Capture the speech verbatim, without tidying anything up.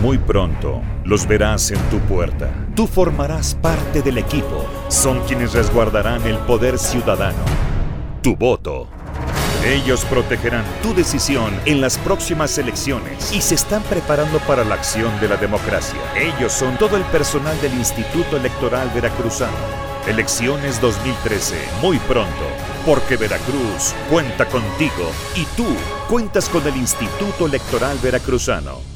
Muy pronto los verás en tu puerta. Tú formarás parte del equipo. Son quienes resguardarán el poder ciudadano. Tu voto. Ellos protegerán tu decisión en las próximas elecciones y se están preparando para la acción de la democracia. Ellos son todo el personal del Instituto Electoral Veracruzano. Elecciones dos mil trece, muy pronto, porque Veracruz cuenta contigo y tú cuentas con el Instituto Electoral Veracruzano.